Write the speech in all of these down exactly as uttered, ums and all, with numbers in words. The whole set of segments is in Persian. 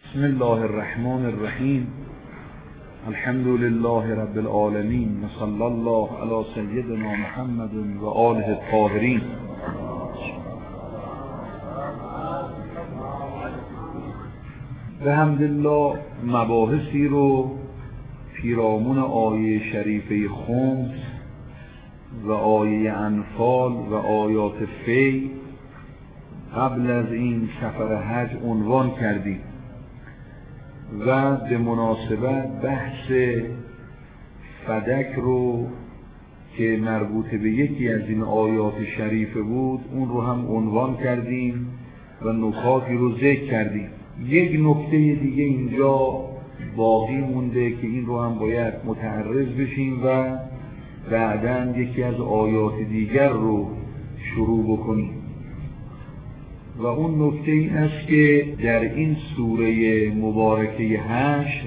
بسم الله الرحمن الرحیم. الحمد لله رب العالمین و صلی الله علی سیدنا محمد و آله الطاهرین. بحمدالله مباحثی رو پیرامون آیه شریفه خمس و آیه انفال و آیات فی قبل از این سفر حج عنوان کردیم و به مناسبت بحث فدک رو که مربوط به یکی از این آیات شریفه بود اون رو هم عنوان کردیم و نکاتی رو ذکر کردیم. یک نکته دیگه اینجا باقی مونده که این رو هم باید متعرض بشیم و بعداً یکی از آیات دیگر رو شروع بکنیم و اون نکته این است که در این سوره مبارکه حشر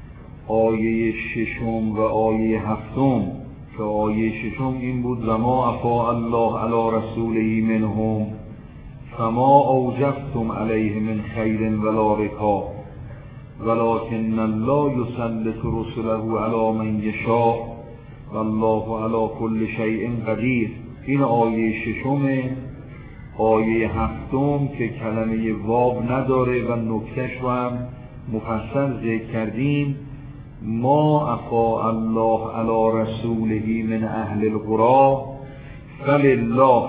آیه ششم و آیه هفتم که آیه ششم این بود و ما افاء الله علی رسوله منهم فما اوجفتم علیه من خیر ولا رکاب ولکن الله یسلط رسله علی من یشاء والله علی کل شیء قدیر. این آیه ششمه. آیه هفتم که کلمه واو نداره و نکتهش رو هم مفصل ذکر کردیم. ما افاء الله علی رسوله من اهل القرى فلله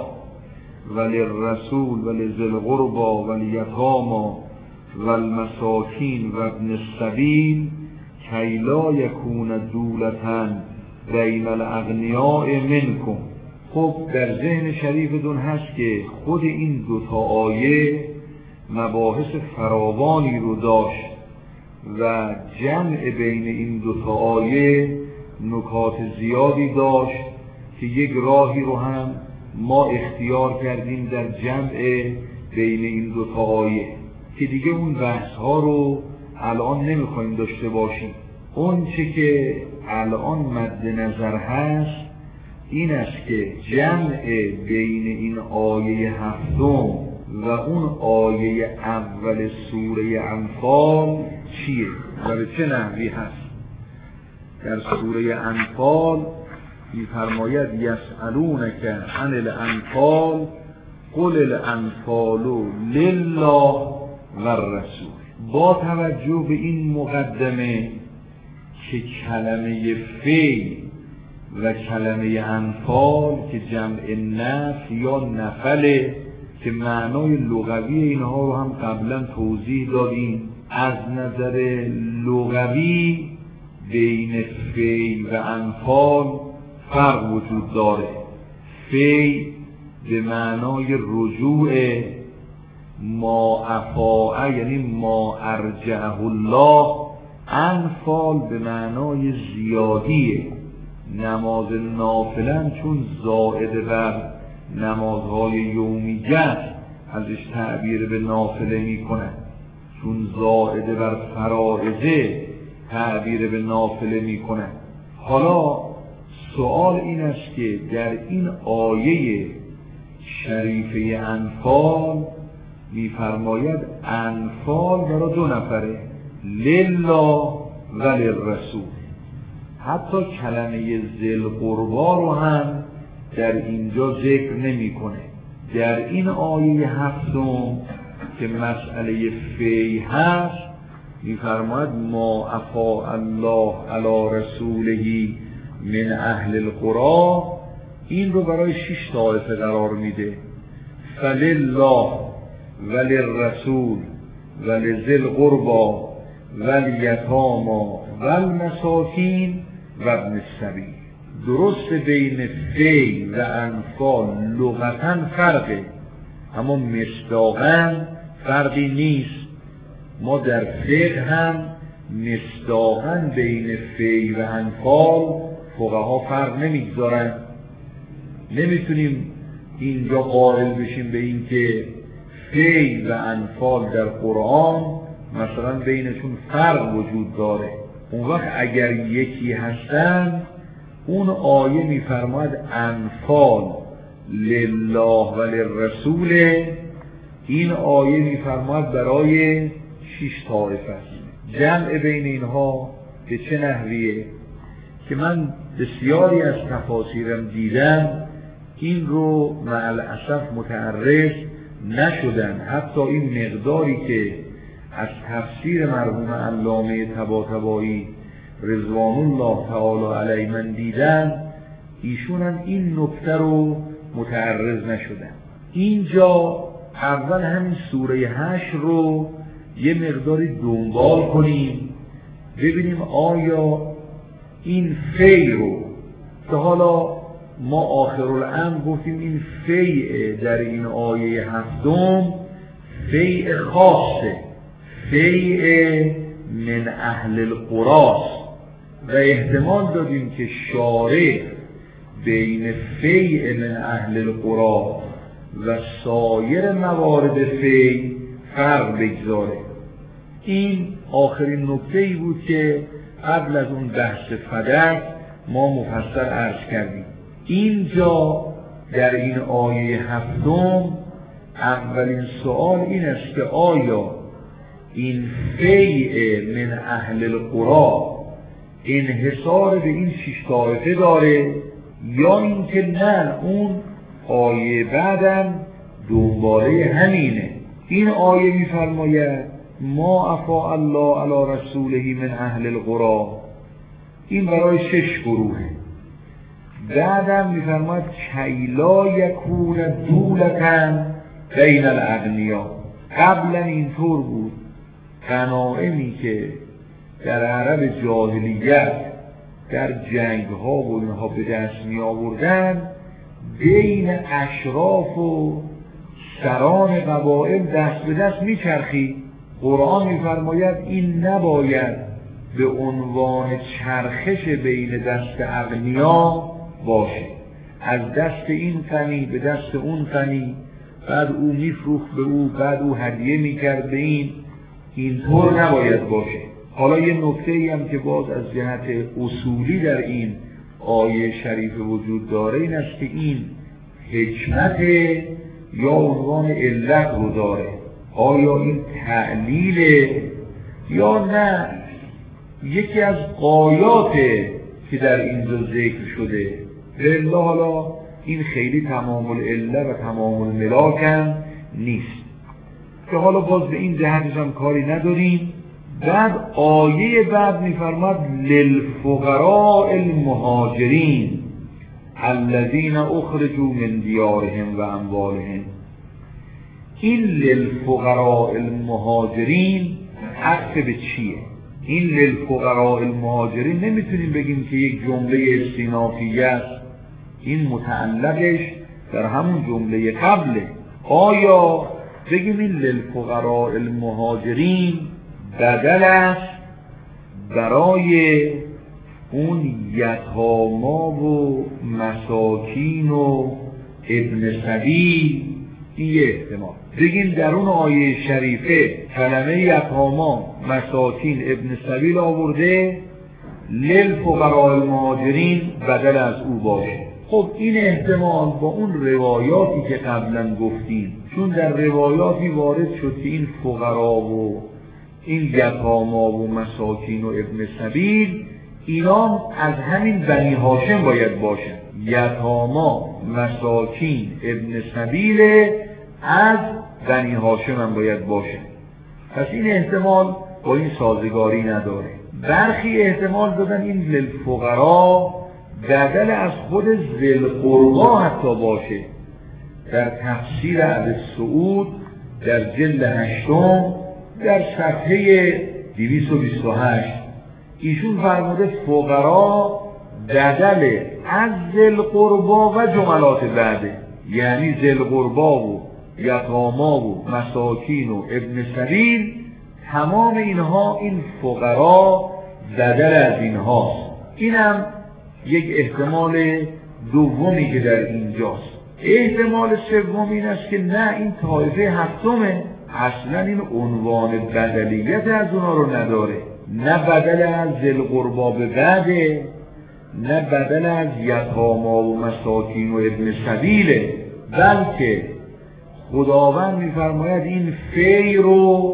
وللرسول ولذی القربى والیتامی والمساکین و ابن السبیل کی لا یکون دولة بین الاغنیاء منکم. خب در ذهن شریفتون هست که خود این دوتا آیه مباحث فراوانی رو داشت و جمع بین این دوتا آیه نکات زیادی داشت که یک راهی رو هم ما اختیار کردیم در جمع بین این دوتا آیه که دیگه اون بحث ها رو الان نمیخوایم داشته باشیم. اون چه که الان مد نظر هست این است که جمع بین این آیه هفتم و اون آیه اول سوره انفال چیه و به چه نحوی هست. در سوره انفال می‌فرماید یسألونک عن الانفال قل الانفال لله و الرسول. با توجه به این مقدمه که کلمه فی و کلمه انفال که جمع نفل یا نفله که معنای لغوی اینها رو هم قبلا توضیح دادیم. از نظر لغوی بین فی و انفال فرق وجود داره. فی به معنای رجوع، ما افاء یعنی ما ارجعه الله، انفال به معنای زیادیه. نماز نافلن چون زائد بر نمازهای یومیه ازش تعبیر به نافله میکنن، چون زائد بر فرائضه تعبیر به نافله میکنن. حالا سوال این است که در این آیه شریفه انفال میفرماید انفال برای دو نفره، لله و للرسول. حتی کلمه ذل قربا رو هم در اینجا ذکر نمیکنه. در این آیه هفتم که مسئله فی هست میفرماید ما افاء الله علی رسوله من اهل القرى، این رو برای شش طایفه قرار میده. فلله وللرسول ولذی القربى والیتامی والمساکین و ابن السبیل. درست بین فی و انفال لغتاً فرقه، اما مصداقاً فرقی نیست. ما در فقه هم مصداقاً بین فی و انفال فقها فرق نمیگذارن. نمیتونیم اینجا قائل بشیم به این که فی و انفال در قرآن مثلا بینشون فرق وجود داره. اون وقت اگر یکی هستن اون آیه میفرماید انفال لله و للرسول، این آیه میفرماید برای شش طایفه است. جمع بین اینها به چه نحویه که من بسیاری از تفاسیرم دیدم این رو مع الاسف متعرض نشدن. حتی این مقداری که از تفسیر مرحوم علامه طباطبایی رضوان الله تعالی علیه من دیدم، ایشون هم این نکته رو متعرض نشدن. اینجا اول همین سوره هشر رو یه مقداری دنبال کنیم ببینیم آیا این فی رو که حالا ما آخرالامر گفتیم این فیء در این آیه هفتم فیء خاصه، فیء من اهل القراست و احتمال دادیم که شارع بین فیء من اهل القرا و سایر موارد فی فرق بگذاره. این آخرین نکته‌ای بود که قبل از اون بحث فدک ما مفصل عرض کردیم. اینجا در این آیه هفتم اولین سوال این است که آیا این فیء من اهل القرا انحصار به این شش طایفه داره یا اینکه نه اون آیه بعدم دنباله همینه. این آیه میفرماید ما افاء الله علی رسوله من اهل القرا، این برای شش گروهه. بعدم میفرماید کیلا یکون دولتن بین الاغنیا. قبلا اینطور بود غنایمی که در عرب جاهلیت در جنگ ها و اینها به دست می آوردن بین اشراف و سران قبایل دست به دست می چرخید. قرآن می فرماید این نباید به عنوان چرخش بین دست اغنیا باشه، از دست این غنی به دست اون غنی، بعد او میفروخت به او، بعد او هدیه میکرد به این. اینطور نباید باشه. حالا یه نکته‌ای هم که باز از جهت اصولی در این آیه شریف وجود داره این است که این حکمت یا عنوان علت رو داره. آیا این تعلیل یا نه یکی از آیاته که در اینجا ذکر شده؟ لله حالا این خیلی تمام العله و تمام الملاک هم نیست که حالا باز به این جهتش هم کاری نداریم. بعد آیه بعد میفرماد للفقراء المهاجرین الذین اخرجوا من دیارهم و اموالهم. این للفقراء المهاجرین عطف به چیه؟ این للفقراء المهاجرین نمیتونیم بگیم که یک جمله استینافیه است، این متعلقش در همون جمله قبله. آیا بگیم این للفقراء المهاجرین بدل است برای اون یتاما و مساکین و ابن سبیل؟ این یه احتمال. بگیم در اون آیه شریفه کلمه یتاما، مساکین، ابن سبیل آورده، للفقراء المهاجرین بدل از او باشه. خب این احتمال با اون روایاتی که قبلا گفتیم، چون در روایاتی وارد شد که این فقرا و این یتاما و مساکین و ابن سبیل اینا از همین بنی هاشم باید باشن. یتاما، مساکین، ابن سبیل از بنی هاشم هم باید باشن. پس این احتمال با این سازگاری نداره. برخی احتمال دادن این للفقرا بدل از خود ذل قربا حتی باشه. در تفسیر ابی سعود در جلد هشتم در صفحه دویست و بیست و هشت ایشون فرموده فقرا بدل از ذل قربا و جملات بعده، یعنی ذل قربا و یتاما و مساکین و ابن سبیل، تمام اینها این فقرا بدل از اینهاست. اینم یک احتمال دومی که در اینجاست. احتمال سوم این است که نه این طایفه هفتمه، اصلا این عنوان بدلیت از اونا رو نداره، نه بدل از ذل قربا به بعده، نه بدل از یتاما و مساکین و ابن سبیله، بلکه خداوند میفرماید این فی رو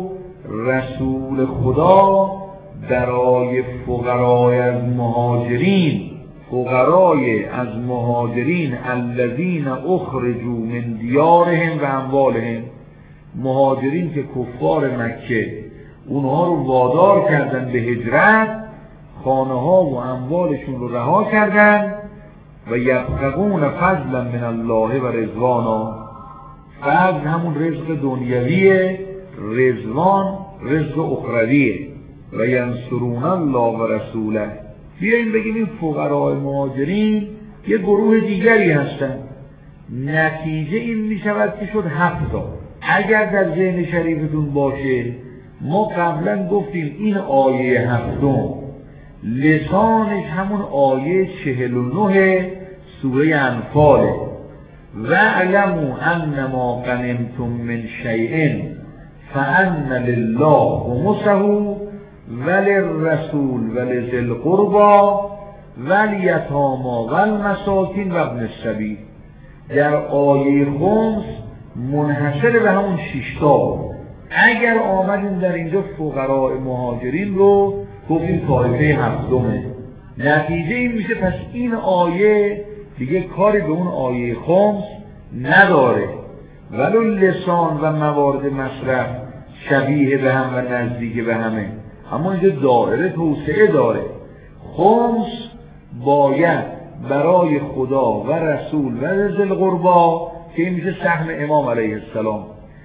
رسول خدا برای فقرای از مهاجرین، فقرای از مهاجرین الذین اخرجوا من دیارهم و اموالهم، مهاجرین که کفار مکه اونها رو وادار کردن به هجرت، خانه ها و اموالشون رو رها کردن و یبتغون فضلا من الله و رضوانا. فضل همون رزق دنیویه، رضوان رزق اخرویه. و ینصرون الله و رسوله. بیاییم بگیم این فقرای مهاجرین یه گروه دیگری هستن. نتیجه این می شود که شد هفت تا. اگر در ذهن شریفتون باشه ما قبلا گفتیم این آیه هفتم لسانش همون آیه چهل و نه سوره انفاله. وَاعْلَمُوا أَنَّمَا غَنِمْتُم مِّن شَيْءٍ فَأَنَّ لِلَّهِ خُمُسَهُ وَلِلرَّسُولِ وَلِذِي الْقُرْبَى وَالْيَتَامَى وَالْمَسَاکِینِ وَابْنِ السَّبِیل. در آیه خمس منحصر به همون شیشتا. اگر آمدیم در اینجا فقراء مهاجرین رو گفتیم طایفه هفتمه، نتیجه این میشه پس این آیه دیگه کاری به اون آیه خمس نداره، ولو لسان و موارد مصرف شبیه به هم و نزدیک به همه، اما اینجا دایره توسعه داره. خمس باید برای خدا و رسول و ذی القربی که این میشه سهم امام علیه السلام،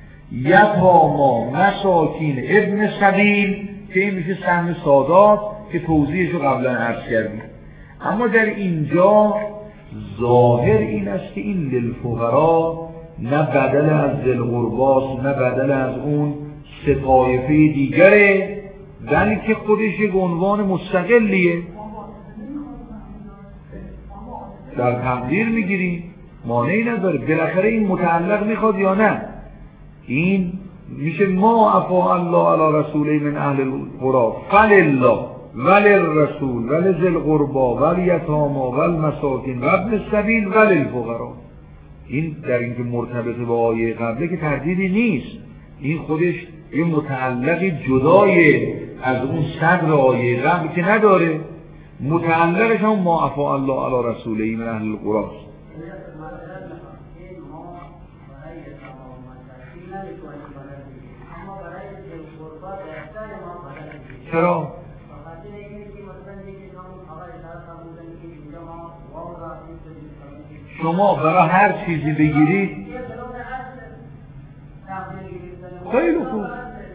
یتاما مساکین ابن سبیل که این میشه سهم سادات که توضیحش رو قبلا عرض کردیم. اما در اینجا ظاهر این است که این للفقرا نه بدل از ذی القربی نه بدل از اون سه طایفه دیگره، بلکه خودش یک عنوان مستقلیه. در تقدیر میگیریم مانعی نداره، بالاخره این متعلق میخواد یا نه. این میشه ما افا الله علی رسوله من اهل القرى فلله وللرسول ولذی القربى والیتامی والمساکین وابن السبیل وللفقراء. این در اینکه مرتبط با آیه قبله که تردیدی نیست، این خودش یه متعلقی جدای از اون صدر آیه قبل که نداره، متعلقش هم ما افا الله علی رسوله من اهل القرى. چرا؟ شما برای هر چیزی بگیرید خیلی خوب،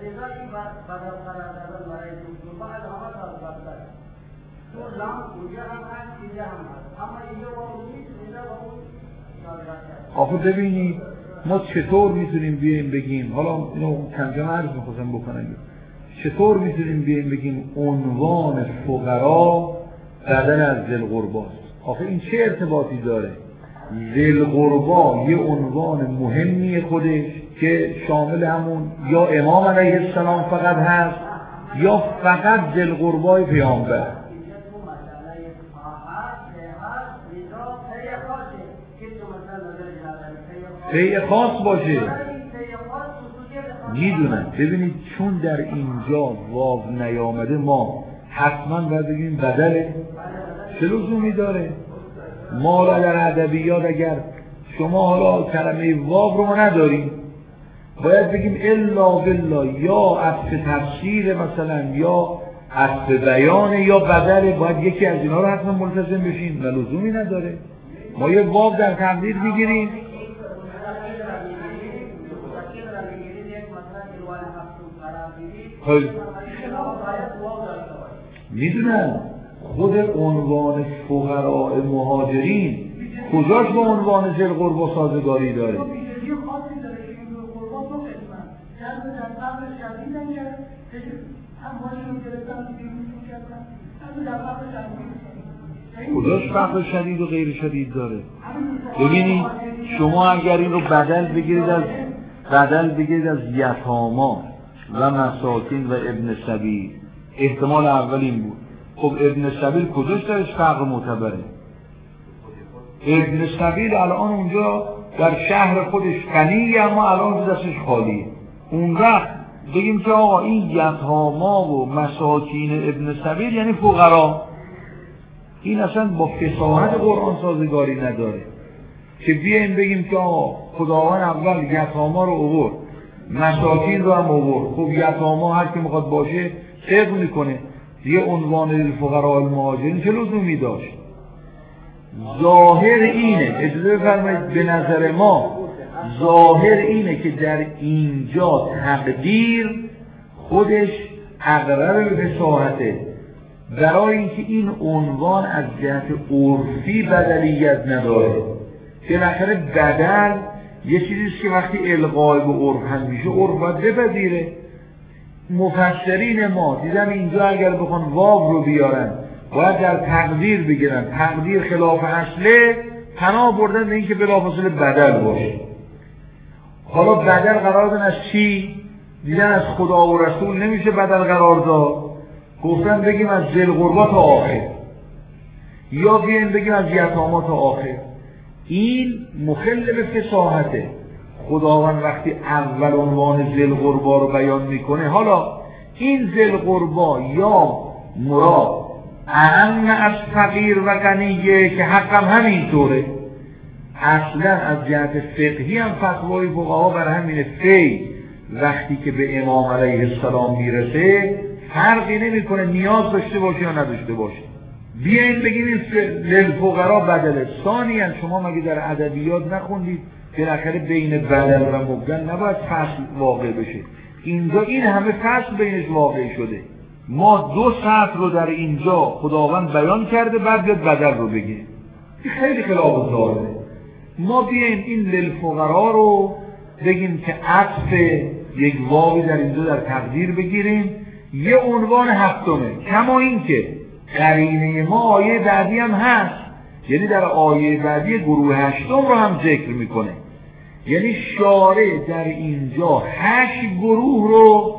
آخه ببینید ما چطور میتونیم بیاییم بگیم، حالا اینو کمجا عرض میخواستم بکنم، چطور میتونیم بیاییم بگیم عنوان فقرا بدل از ذی القربی است؟ آخه این چه ارتباطی داره؟ ذی القربی یه عنوان مهمی خودش که شامل همون یا امام علیه السلام فقط هست یا فقط ذی القربی پیامبر. پی خاص باشه میدونم. ببینید چون در اینجا واو نیامده ما حتما باید بگیم بدله. چه لزومی داره؟ ما در ادبیات اگر شما حالا کلمه واو رو ما نداریم باید بگیم الا بالله یا عطف تفسیر مثلا یا عطف بیان یا بدله، باید یکی از اینا رو حتما ملتزم بشیم و لزومی نداره. ما یه واو در تقدیر میگیریم. میدونم خود عنوان فقراء مهاجرین کجاش با عنوان ذی القربی سازگاری داره؟ کجاش فقر شدید و غیر شدید داره؟ ببینید شما اگر این رو بدل بگیرید از بدل بگیرید از یتاما و مساکین و ابن سبیل، احتمال اول این بود. خب ابن سبیل کجاش درش فقر معتبره؟ ابن سبیل الان اونجا در شهر خودش غنیه اما الان دستش خالیه. اون وقت بگیم که آقا این یتاما و مساکین ابن سبیل یعنی فقرا، این اصلا با فصاحت قرآن سازگاری نداره که بیایم بگیم که آقا خداوند اول یتاما رو آورد، مساکین رو هم آورد. خب یتاما هر کی میخواد باشه صدق میکنه دیگه، عنوان للفقراء المهاجرین چه لزومی داشت؟ ظاهر اینه، اجازه بفرمایید، به نظر ما ظاهر اینه که در اینجا تقدیر خودش اقرب به فصاحته، برای اینکه این عنوان از جهت عرفی بدلیت نداره. که بالاخره بدل یه چیزیست که وقتی القای به عرف هم میشه عرف باید بپذیره. مفسرین ما دیدم اینجا اگر بخوان واو رو بیارن باید در تقدیر بگیرن، تقدیر خلاف اصله، پناه بردن به اینکه بلافاصله بدل باشه. حالا بدل قرار دادن از چی؟ دیدن از خدا و رسول نمیشه بدل قرار داد، گفتن بگیم از ذی القربی تا آخر، یا بیایم بگیم از یتاما تا آخر. این مخل به فصاحته. خداوند وقتی اول عنوان ذی القربی رو بیان میکنه، حالا این ذی القربی یا مراد اعم از فقیر و غنیه که حقم همینطوره. اصلا از جهت فقهی هم فتوای فقها بر همین فی وقتی که به امام علیه السلام میرسه فرقی نمیکنه نیاز داشته باشه یا نداشته باشه. بیاین بگیم این للفقراء بدله. ثانیاً شما مگه در ادبیات نخوندید بالاخره بین بدل و مبدل نباید فصل واقع بشه؟ اینجا این همه فصل بینش واقع شده. ما دو سطر رو در اینجا خداوند بیان کرده، بعد بیاد بدل رو بگه. این خیلی خلاف ظاهره. ما بیایم این للفقراء رو بگیم که عطف یک واوی در اینجا در تقدیر بگیریم، یه عنوان هفتمه. کما این که قرینه ما آیه بعدی هم هست، یعنی در آیه بعدی گروه هشتم رو هم ذکر میکنه. یعنی شارع در اینجا هشت گروه رو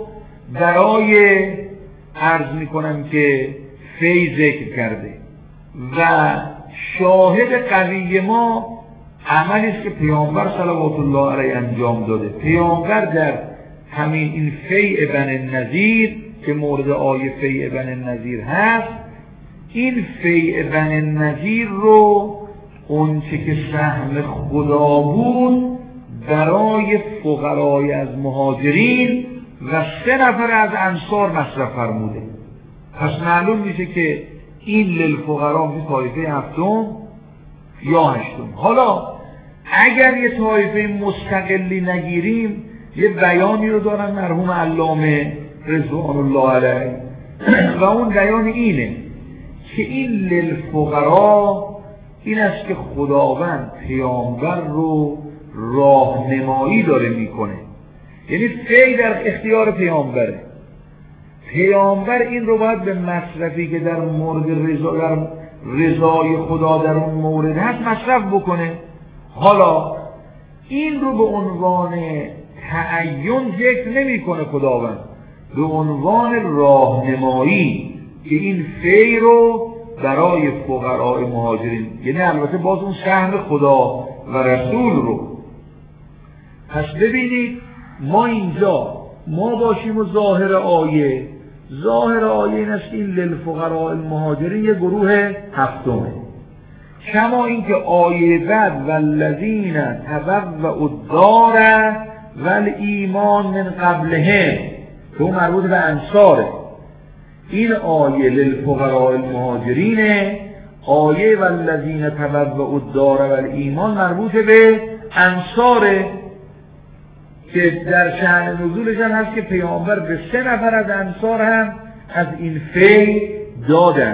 برای عرض میکنم که فی ذکر کرده و شاهد قوی ما عملی است که پیامبر صلوات الله علیه انجام داده. پیامبر در همین این فیع بنی النضیر که مورد آیه فیع بنی النضیر هست، این فیع بنی النضیر رو اون چه که سهم خدا بود برای فقرای از مهاجرین و سه نفر از انصار مصرف فرموده. پس معلوم میشه که این للفقراء میشه طایفه هفتم یا هشتم. حالا اگر یه طایفه مستقلی نگیریم، یه بیانی رو دارن مرحوم علامه رضوان الله علیه و اون بیان اینه که این للفقراء این است که خداوند پیامبر رو راهنمایی داره میکنه، یعنی فی در اختیار پیامبره. پیامبر این رو باید به مصرفی که در مورد رضا در رضای خدا در اون مورد هست مصرف بکنه. حالا این رو به عنوان تعین ذکر نمیکنه خداوند، به عنوان راهنمایی که این فی رو برای فقراء مهاجرین، یعنی البته باز اون سهم خدا و رسول رو. پس ببینید ما اینجا ما باشیم و ظاهر آیه ظاهر آیه این است این للفقراء المهاجرین یه گروه هفتمه. کما اینکه آیه بعد والذین تبوأوا الدار والایمان من قبلهم که اون مربوط به انصاره، این آیه للفقراء المهاجرین، آیه والذین تبوأوا الدار والایمان مربوط به انصاره که در شأن نزولش هم هست که پیامبر به سه نفر از انصار هم از این فی دادن.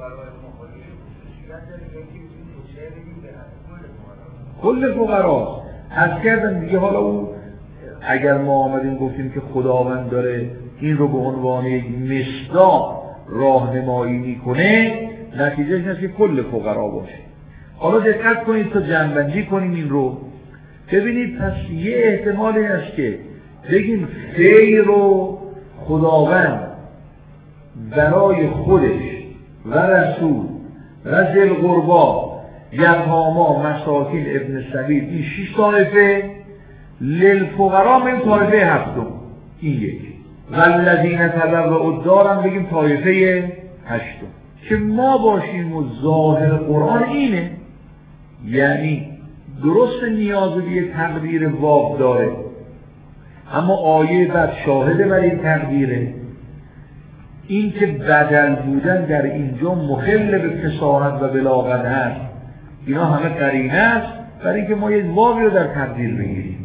کل فقرا از کردن دیگه. حالا او اگر ما آمدیم گفتیم که خداوند داره این رو به عنوان یک مصداق راهنمایی میکنه، نتیجهش هست که کل فقرا باشه. حالا دقت کنید تا جمع‌بندی کنیم این رو ببینید. پس یه احتمالی هست که بگیم فی رو خداوند برای خودش و رسول و ذی القربی یتاما مساکین ابن سبیل این شش طایفه، للفقراء من طایفه هفتم این یکی. والذین تبوأوا الدار هم بگیم طایفه هشتم، که ما باشیم و ظاهر قرآن اینه. یعنی درست نیاز به یه تقدیر واو داره، اما آیه بعد شاهده بر این تقدیره. این که بدل بودن در اینجا مخل به فصاحت و بلاغت هست، اینا همه قرینه است برای اینکه ما یه واوی رو در تقدیر بگیریم.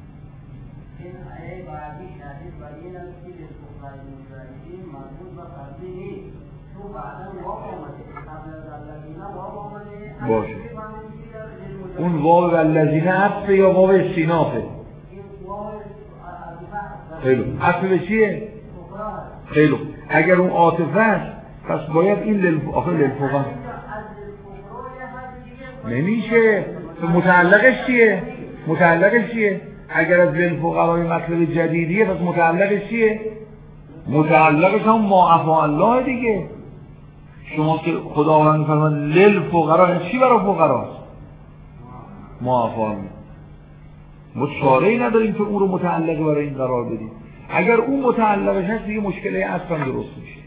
باشه، اون واو والذین عطف یا واو استینافه؟ خیلی عطف به چیه؟ خیلی اگر اون عاطفه است پس باید این للف... آخه للفقراء نمیشه. متعلقش چیه؟ متعلقش چیه؟ اگر از للفقراء مطلب جدیدیه پس متعلقش چیه؟ متعلقش هم ما عفا الله دیگه. شما که خداوند می‌فرماد للفقراء، چی برای فقراست؟ ما عفا الله. ما چاره‌ای نداریم که اون رو متعلق برای این قرار بدیم. اگر اون متعلقش هست دیگه مشکلی اصلا درست میشه.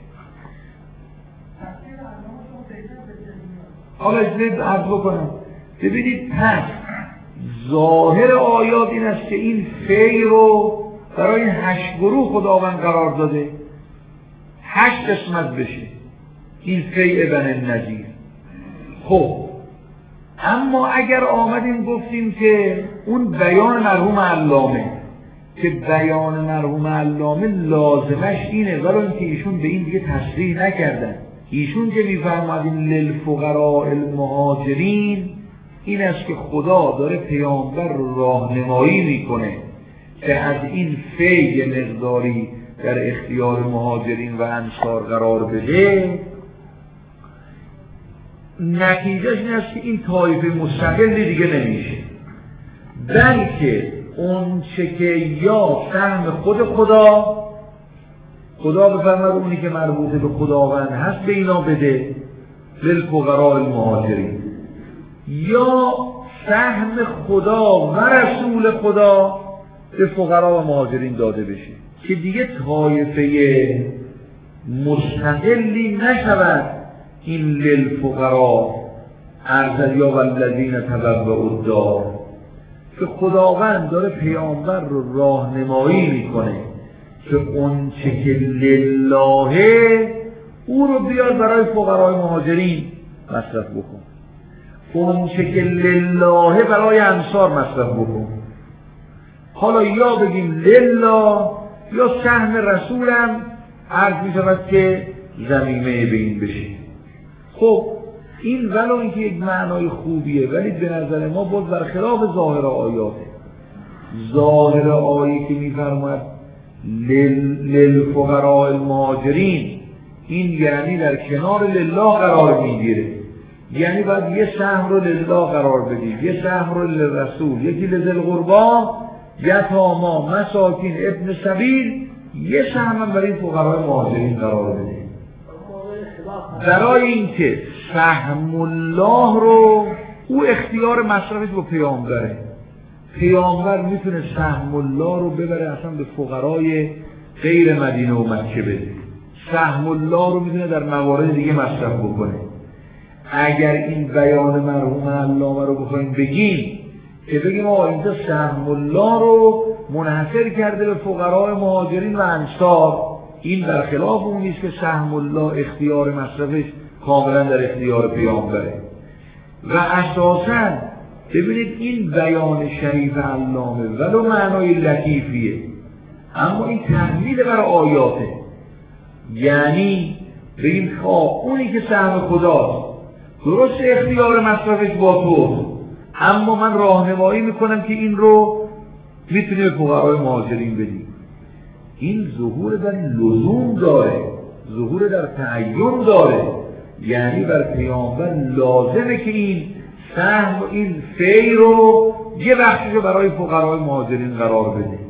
حالا اجازه عرض بکنم، ببینید پس ظاهر آیات این است که این فی رو برای هشت گروه خداوند قرار داده، هشت قسمت بشه این فی ابن النضیر. خب اما اگر آمدیم گفتیم که اون بیان مرحوم علامه، که بیان مرحوم علامه لازمش اینه، ولی اینکه ایشون به این دیگه تصریح نکردن. ایشون که می‌فرمادین للفقراء المهاجرین، این است که خدا داره پیامبر رو راهنمایی میکنه که از این فی مقداری در اختیار مهاجرین و انصار قرار بده. نتیجهش این است که این طایفه مستقلی دیگه نمیشه، بلکه اون چه که یا سهم خود خدا خدا بفرماد اونی که مربوط به خداوند هست به اینا بده للفقراء المهاجرین، یا سهم خدا و رسول خدا به فقرا و مهاجرین داده بشه که دیگه طایفه مستقلی نشود این للفقراء ارزل یا والذین تبوأوا الدار، که خداوند داره پیامبر رو راهنمایی میکنه که اون چه که لله او رو بیاد برای فقرای مهاجرین مصرف بکن، اون چه که لله برای انصار مصرف بکن. حالا یا بگیم لله یا سهم رسولم عرض می شود که ضمیمه به این بشه. خب این ولو اینکه یک معنای خوبیه، ولی به نظر ما باز برخلاف ظاهر آیاته. ظاهر آیه که می فرماید للفقراء المهاجرین، این یعنی در کنار لله قرار میگیره، یعنی باید یه سهم رو لله قرار بدیم، یه سهم رو للرسول، یکی لذل قربا، یتاما، مساکین، ابن سبیل، یه سهم هم برای فقرای مهاجرین قرار بدیم. برای اینکه سهم الله رو او اختیار مصرفش با پیامبره، پیامبر میتونه سهم الله رو ببره اصلا به فقرای غیر مدینه و مکه بده، سهم الله رو میتونه در موارد دیگه مصرف بکنه. اگر این بیان مرحوم علامه رو بخوایم بگیم که بگیم آقا اینجا سهم الله رو منحصر کرده به فقرای مهاجرین و انصار، این برخلاف اون نیست که سهم الله اختیار مصرفش کاملا در اختیار پیامبره. و اساساً ببینید این بیان شریف علامه ولو معنای لطیفیه، اما این تحمیل بر آیاته، یعنی بگیم خواه اونی که سهم خداست درست اختیار مصرفش با تو، اما من راهنمایی میکنم که این رو میتونی به فقرای مهاجرین بدی. این ظهور در لزوم داره، ظهور در تعین داره، یعنی بر پیامبر لازمه که این سهم و این فی رو یه بخشش رو برای فقرای مهاجرین قرار بده.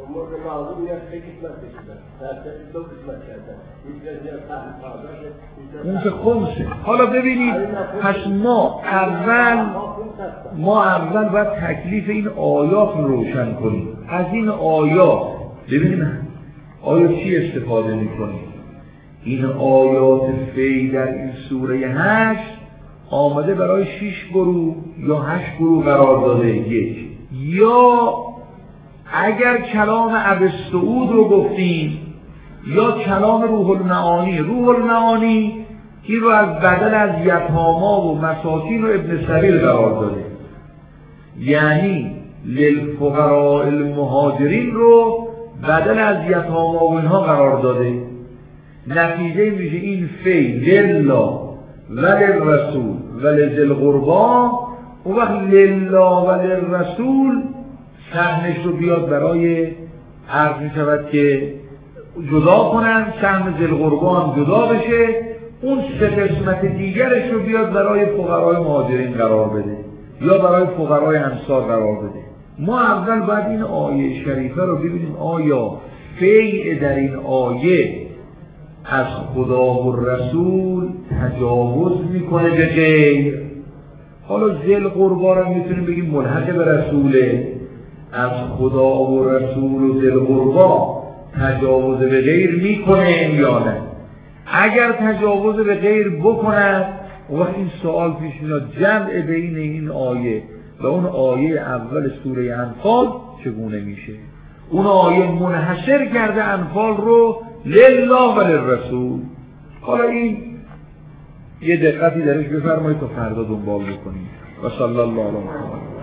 اون که خمسه. حالا ببینید پس ما اول ما اول باید تکلیف این آیات رو روشن کنیم. از این آیات ببینیم آیا چی استفاده میکنید؟ این آیات فی در این سوره هشت آمده برای شش گروه یا هشت گروه قرار داده. یک، یا اگر کلام ابوالسعود رو گفتیم یا کلام روح المعانی. روح المعانی این رو از بدل از یتاما و مساکین و ابن سبیل قرار داده، یعنی للفقراء المهاجرین رو بدل از یتاما و اینها قرار داده. نتیجه میشه این فی لله و للرسول و لذل قربا. اون وقت لله و للرسول سهمش رو بیاد برای عرض می شود که جدا کنن، سهم ذل قربا هم جدا بشه، اون سه قسمت دیگرش رو بیاد برای فقرای مهاجرین قرار بده یا برای فقرای انصار قرار بده. ما اول باید این آیه شریفه رو ببینیم آیا فیع در این آیه از خدا و رسول تجاوز میکنه به غیر. حالا ذل قربا رو میتونیم بگیم ملحق به رسوله، از خدا و رسول و ذل قربا تجاوز به غیر میکنه یا نه؟ اگر تجاوز به غیر بکند وقت این سوال پیش میاد جمع بین این آیه و اون آیه اول سوره انفال چگونه میشه؟ اون آیه منحصر کرده انفال رو لله و للرسول. حالا این یه دقتی درش بفرمایید تا فردا دنبال بکنیم. و صلی الله علیه و سلم.